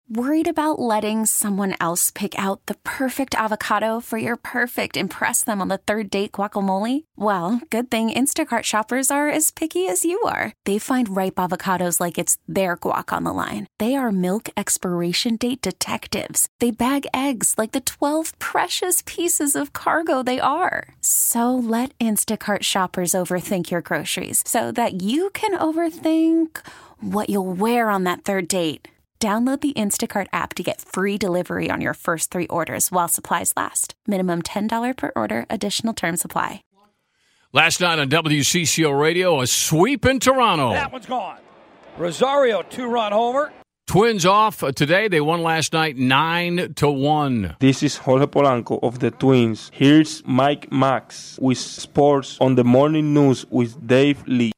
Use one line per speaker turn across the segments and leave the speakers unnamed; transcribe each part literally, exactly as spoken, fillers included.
Worried about letting someone else pick out the perfect avocado for your perfect impress them on the third date guacamole? Well, good thing Instacart shoppers are as picky as you are. They find ripe avocados like it's their guac on the line. They are milk expiration date detectives. They bag eggs like the twelve precious pieces of cargo they are. So let Instacart shoppers overthink your groceries so that you can overthink what you'll wear on that third date. Download the Instacart app to get free delivery on your first three orders while supplies last. Minimum ten dollars per order. Additional terms apply.
Last night on W C C O Radio, a sweep in Toronto.
That one's gone. Rosario, two-run homer.
Twins off today. They won last night nine to one.
This is Jorge Polanco of the Twins. Here's Mike Max with sports on the morning news with Dave Lee.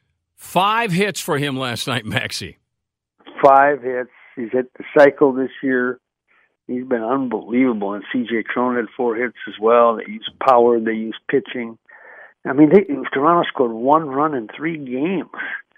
Five hits for him last night, Maxie.
Five hits. He's hit the cycle this year. He's been unbelievable. And C J Cron had four hits as well. They use power. They use pitching. I mean, they, Toronto scored one run in three games.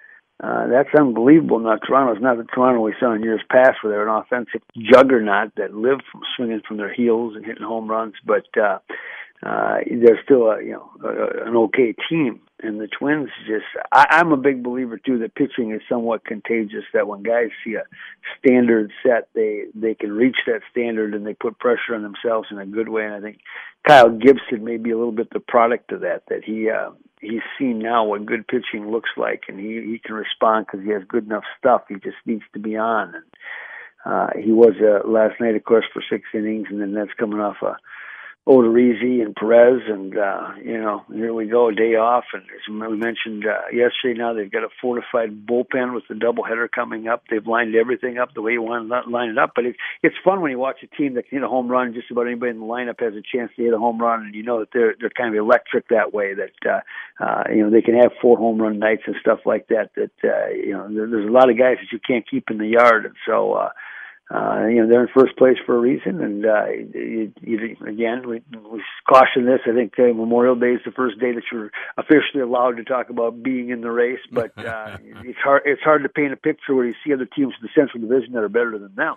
Uh, that's unbelievable. Now, Toronto's not the Toronto we saw in years past where they're an offensive juggernaut that lived from swinging from their heels and hitting home runs. But uh, uh, they're still a, you know, a, an okay team. And the Twins just, I, I'm a big believer, too, that pitching is somewhat contagious, that when guys see a standard set, they, they can reach that standard and they put pressure on themselves in a good way. And I think Kyle Gibson may be a little bit the product of that, that he uh, he's seen now what good pitching looks like, and he, he can respond because he has good enough stuff. He just needs to be on. And uh, he was uh, last night, of course, for six innings, and then that's coming off a Odorizzi and Perez, and, uh, you know, here we go, a day off. And as we mentioned uh, yesterday, now they've got a fortified bullpen with the doubleheader coming up. They've lined everything up the way you want to line it up. But it, it's fun when you watch a team that can hit a home run. Just about anybody in the lineup has a chance to hit a home run, and you know that they're they're kind of electric that way, that, uh, uh, you know, they can have four home run nights and stuff like that, that, uh, you know, there, there's a lot of guys that you can't keep in the yard. And so, uh, Uh, you know, they're in first place for a reason, and uh, you, you, again, we, we caution this. I think uh, Memorial Day is the first day that you're officially allowed to talk about being in the race, but uh, it's hard. It's hard to paint a picture where you see other teams in the Central Division that are better than them.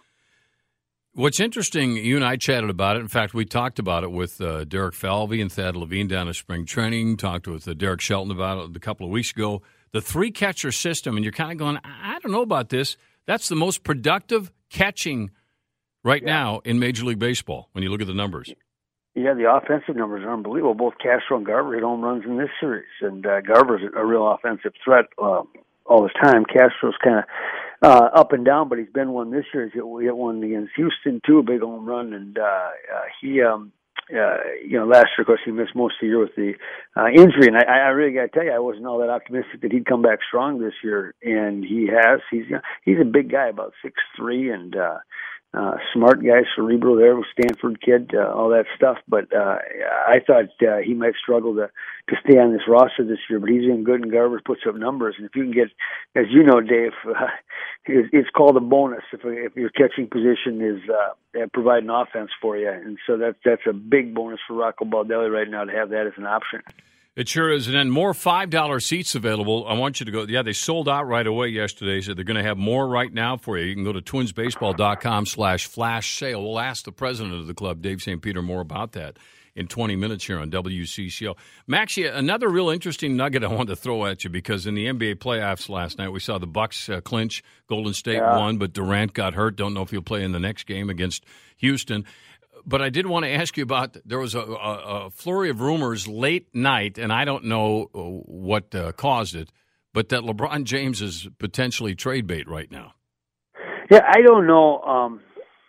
What's interesting, you and I chatted about it. In fact, we talked about it with uh, Derek Falvey and Thad Levine down at spring training. Talked with uh, Derek Shelton about it a couple of weeks ago. The three catcher system, and you're kind of going, I don't know about this. That's the most productive catching right yeah. now in Major League Baseball when you look at the numbers.
Yeah, the offensive numbers are unbelievable. Both Castro and Garver hit home runs in this series, and uh, Garver's a real offensive threat uh, all the time. Castro's kind of uh, up and down, but he's been one this year. He hit, hit one against Houston, too, a big home run, and uh, uh, he um, – Uh, you know, last year, of course, he missed most of the year with the uh, injury, and I, I really got to tell you, I wasn't all that optimistic that he'd come back strong this year, and he has. He's you know, he's a big guy, about six three, and uh, uh, smart guy, cerebral there, with Stanford kid, uh, all that stuff. But uh, I thought uh, he might struggle to to stay on this roster this year, but he's in good, and Garver puts up numbers. And if you can get, as you know, Dave, uh, it's, it's called a bonus if if your catching position is uh, providing offense for you, and so that's that's a big bonus for Rocco Baldelli right now to have that as an option.
It sure is. And then more five dollar seats available. I want you to go. Yeah, they sold out right away yesterday, so they're going to have more right now for you. You can go to twinsbaseball.com slash flash sale. We'll ask the president of the club, Dave Saint Peter, more about that in twenty minutes here on W C C O. Max, another real interesting nugget I wanted to throw at you, because in the N B A playoffs last night, we saw the Bucks uh, clinch. Golden State yeah. won, but Durant got hurt. Don't know if he'll play in the next game against Houston. But I did want to ask you about, there was a, a, a flurry of rumors late night, and I don't know what uh, caused it, but that LeBron James is potentially trade bait right now.
Yeah, I don't know. Um,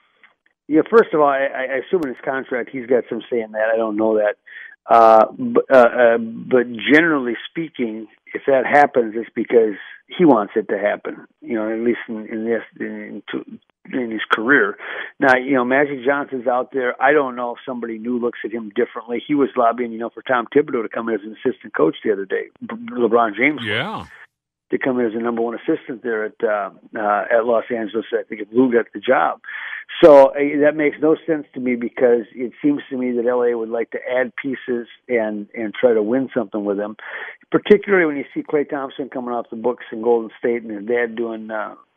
yeah, first of all, I, I assume in his contract he's got some say in that. I don't know that. Uh, but, uh, uh, but generally speaking, if that happens, it's because he wants it to happen. You know, at least in, in this in, in his career. Now, you know, Magic Johnson's out there. I don't know if somebody new looks at him differently. He was lobbying, you know, for Tom Thibodeau to come in as an assistant coach the other day. LeBron James.
Yeah.
To come in as the number one assistant there at uh, uh, at Los Angeles. I think if Lou got the job. So uh, that makes no sense to me, because it seems to me that L A would like to add pieces and, and try to win something with them, particularly when you see Klay Thompson coming off the books in Golden State and his dad doing uh,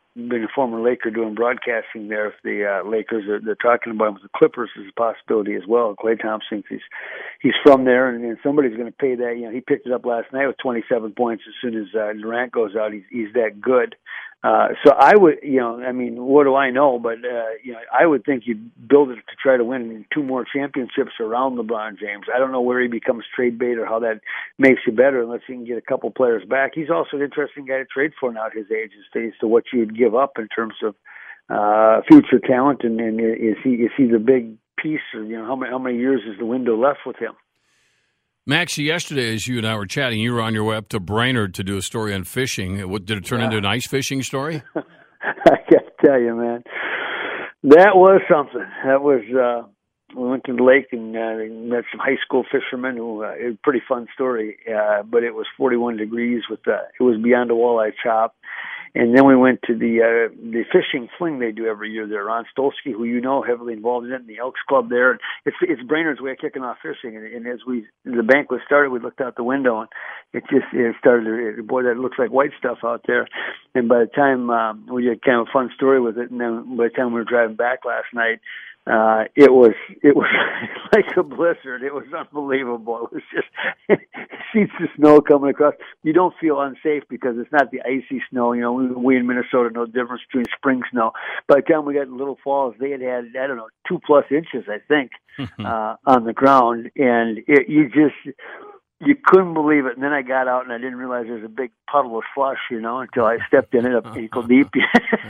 being a former Laker doing broadcasting there, if the uh, Lakers are they're talking about him with the Clippers is a possibility as well. Klay Thompson, he's he's from there, and, and somebody's going to pay that. You know, he picked it up last night with twenty-seven points. As soon as uh, Durant goes out, he's he's that good. Uh, so I would, you know, I mean, what do I know? But, uh, you know, I would think you'd build it to try to win two more championships around LeBron James. I don't know where he becomes trade bait or how that makes you better unless you can get a couple players back. He's also an interesting guy to trade for now at his age as to, as to what you'd give up in terms of uh, future talent. And, and is he is he the big piece? Or, you know, how many, how many years is the window left with him?
Max, yesterday, as you and I were chatting, you were on your way up to Brainerd to do a story on fishing. What, did it turn yeah. into an ice fishing story?
I got to tell you, man, that was something. That was, uh, we went to the lake and uh, met some high school fishermen. Who, uh, it was a pretty fun story, uh, but it was forty-one degrees. With uh, it was beyond a walleye chop. And then we went to the uh, the fishing fling they do every year there. Ron Stolsky, who you know, heavily involved in it, and the Elks Club there. It's it's Brainerd's way of kicking off fishing. And, and as we the banquet started, we looked out the window, and it just it started. It, boy, that looks like white stuff out there. And by the time um, we had kind of a fun story with it, and then by the time we were driving back last night, uh, it was it was like a blizzard. It was unbelievable. It was just sheets of snow coming across. You don't feel unsafe because it's not the icy snow. You know, we, we in Minnesota know the difference between spring snow. By the time we got to Little Falls, they had had, I don't know, two plus inches, I think, uh, on the ground. And it, you just, you couldn't believe it. And then I got out and I didn't realize there was a big puddle of slush, you know, until I stepped in it up ankle deep. you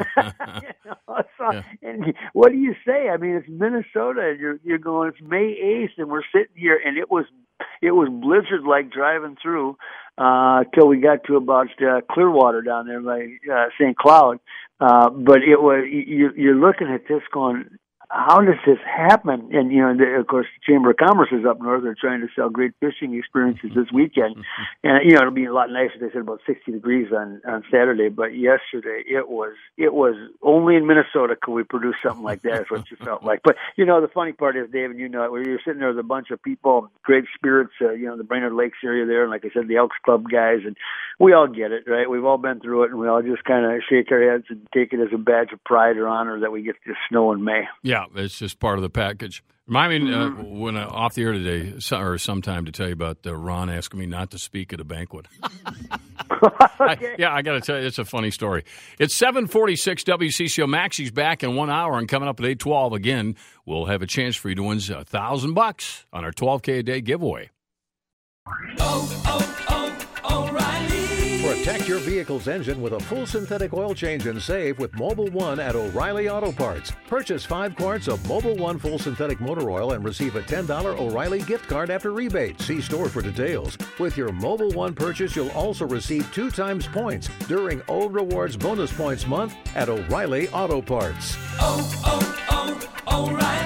know, so, yeah. And what do you say? I mean, it's Minnesota and you're, you're going, it's May eighth and we're sitting here and it was, it was blizzard-like driving through uh, till we got to about uh, Clearwater down there by uh, Saint Cloud. Uh, but it was you, you're looking at this going, how does this happen? And, you know, the, of course, the Chamber of Commerce is up north. They're trying to sell great fishing experiences this weekend. And, you know, it'll be a lot nicer. They said about sixty degrees on, on Saturday. But yesterday, it was it was only in Minnesota could we produce something like that, is what you felt like. But, you know, the funny part is, David, you know, where you're sitting there with a bunch of people, great spirits, uh, you know, the Brainerd Lakes area there. And like I said, the Elks Club guys. And we all get it, right? We've all been through it. And we all just kind of shake our heads and take it as a badge of pride or honor that we get to snow in May.
Yeah. It's just part of the package. Remind me uh,
mm-hmm.
when uh, off the air today, or sometime to tell you about uh, Ron asking me not to speak at a banquet.
Okay.
I, yeah, I got to tell you, it's a funny story. It's seven forty-six W C C O. Maxie's back in one hour, and coming up at eight twelve again, we'll have a chance for you to win a thousand bucks on our twelve K a day giveaway.
Oh, oh, oh, O'Reilly.
Protect your vehicle's engine with a full synthetic oil change and save with Mobil one at O'Reilly Auto Parts. Purchase five quarts of Mobil one full synthetic motor oil and receive a ten dollars O'Reilly gift card after rebate. See store for details. With your Mobil one purchase, you'll also receive two times points during O Rewards Bonus Points Month at O'Reilly Auto Parts.
Oh, oh, oh, O'Reilly.